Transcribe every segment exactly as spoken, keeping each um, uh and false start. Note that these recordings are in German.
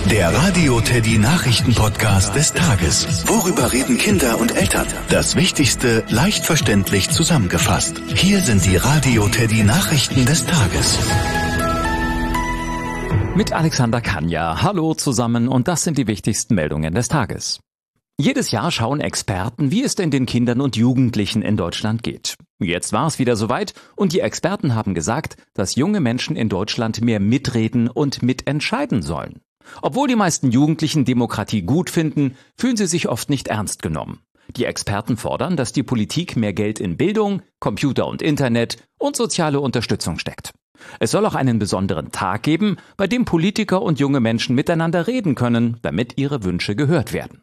Der Radio Teddy Nachrichten-Podcast des Tages. Worüber reden Kinder und Eltern? Das Wichtigste leicht verständlich zusammengefasst. Hier sind die Radio Teddy Nachrichten des Tages. Mit Alexander Kanja. Hallo zusammen und das sind die wichtigsten Meldungen des Tages. Jedes Jahr schauen Experten, wie es denn den Kindern und Jugendlichen in Deutschland geht. Jetzt war es wieder soweit und die Experten haben gesagt, dass junge Menschen in Deutschland mehr mitreden und mitentscheiden sollen. Obwohl die meisten Jugendlichen Demokratie gut finden, fühlen sie sich oft nicht ernst genommen. Die Experten fordern, dass die Politik mehr Geld in Bildung, Computer und Internet und soziale Unterstützung steckt. Es soll auch einen besonderen Tag geben, bei dem Politiker und junge Menschen miteinander reden können, damit ihre Wünsche gehört werden.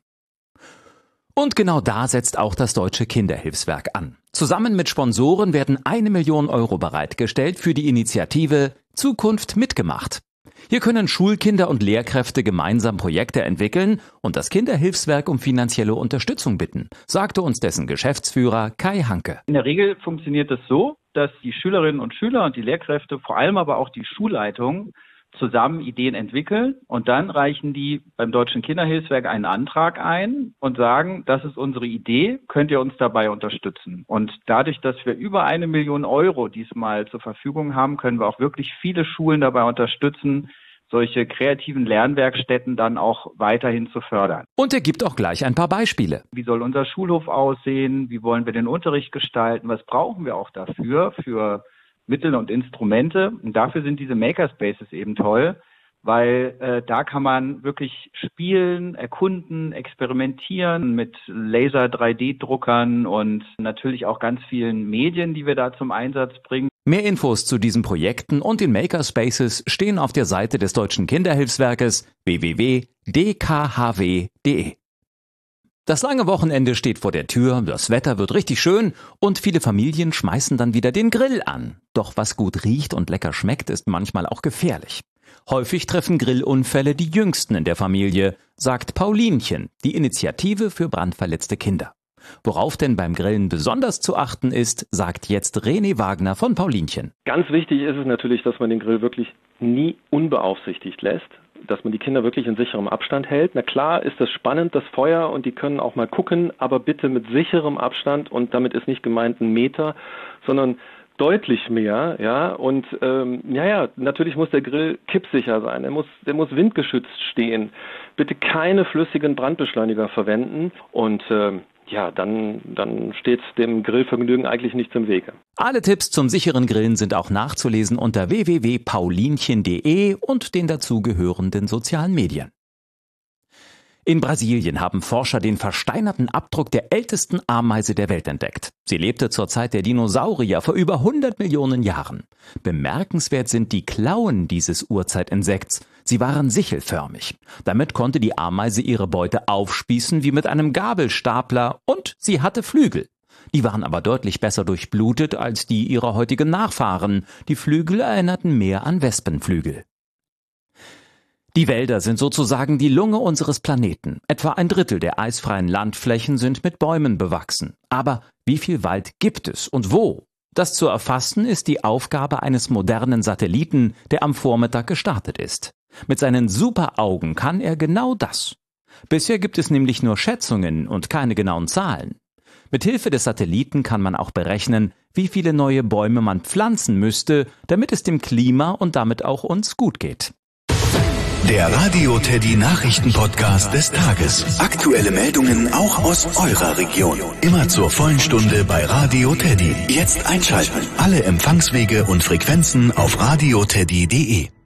Und genau da setzt auch das Deutsche Kinderhilfswerk an. Zusammen mit Sponsoren werden eine Million Euro bereitgestellt für die Initiative Zukunft mitgemacht. Hier können Schulkinder und Lehrkräfte gemeinsam Projekte entwickeln und das Kinderhilfswerk um finanzielle Unterstützung bitten, sagte uns dessen Geschäftsführer Kai Hanke. In der Regel funktioniert es so, dass die Schülerinnen und Schüler und die Lehrkräfte, vor allem aber auch die Schulleitung, zusammen Ideen entwickeln und dann reichen die beim Deutschen Kinderhilfswerk einen Antrag ein und sagen, das ist unsere Idee, könnt ihr uns dabei unterstützen? Und dadurch, dass wir über eine Million Euro diesmal zur Verfügung haben, können wir auch wirklich viele Schulen dabei unterstützen, solche kreativen Lernwerkstätten dann auch weiterhin zu fördern. Und er gibt auch gleich ein paar Beispiele. Wie soll unser Schulhof aussehen? Wie wollen wir den Unterricht gestalten? Was brauchen wir auch dafür, für Mittel und Instrumente? Und dafür sind diese Makerspaces eben toll, weil äh, da kann man wirklich spielen, erkunden, experimentieren mit Laser drei D Druckern und natürlich auch ganz vielen Medien, die wir da zum Einsatz bringen. Mehr Infos zu diesen Projekten und den Makerspaces stehen auf der Seite des Deutschen Kinderhilfswerkes w w w punkt d k h w punkt d e. Das lange Wochenende steht vor der Tür, das Wetter wird richtig schön und viele Familien schmeißen dann wieder den Grill an. Doch was gut riecht und lecker schmeckt, ist manchmal auch gefährlich. Häufig treffen Grillunfälle die Jüngsten in der Familie, sagt Paulinchen, die Initiative für brandverletzte Kinder. Worauf denn beim Grillen besonders zu achten ist, sagt jetzt René Wagner von Paulinchen. Ganz wichtig ist es natürlich, dass man den Grill wirklich nie unbeaufsichtigt lässt, dass man die Kinder wirklich in sicherem Abstand hält. Na klar ist das spannend, das Feuer, und die können auch mal gucken, aber bitte mit sicherem Abstand, und damit ist nicht gemeint ein Meter, sondern deutlich mehr, ja, und ähm, ja, ja, natürlich muss der Grill kippsicher sein, er muss, der muss windgeschützt stehen. Bitte keine flüssigen Brandbeschleuniger verwenden und ähm, ja, dann, dann steht dem Grillvergnügen eigentlich nichts im Wege. Alle Tipps zum sicheren Grillen sind auch nachzulesen unter w w w punkt paulinchen punkt d e und den dazugehörenden sozialen Medien. In Brasilien haben Forscher den versteinerten Abdruck der ältesten Ameise der Welt entdeckt. Sie lebte zur Zeit der Dinosaurier vor über hundert Millionen Jahren. Bemerkenswert sind die Klauen dieses Urzeitinsekts. Sie waren sichelförmig. Damit konnte die Ameise ihre Beute aufspießen wie mit einem Gabelstapler, und sie hatte Flügel. Die waren aber deutlich besser durchblutet als die ihrer heutigen Nachfahren. Die Flügel erinnerten mehr an Wespenflügel. Die Wälder sind sozusagen die Lunge unseres Planeten. Etwa ein Drittel der eisfreien Landflächen sind mit Bäumen bewachsen. Aber wie viel Wald gibt es und wo? Das zu erfassen ist die Aufgabe eines modernen Satelliten, der am Vormittag gestartet ist. Mit seinen Superaugen kann er genau das. Bisher gibt es nämlich nur Schätzungen und keine genauen Zahlen. Mit Hilfe des Satelliten kann man auch berechnen, wie viele neue Bäume man pflanzen müsste, damit es dem Klima und damit auch uns gut geht. Der Radio Teddy Nachrichten-Podcast des Tages. Aktuelle Meldungen auch aus eurer Region. Immer zur vollen Stunde bei Radio Teddy. Jetzt einschalten. Alle Empfangswege und Frequenzen auf radio teddy punkt d e.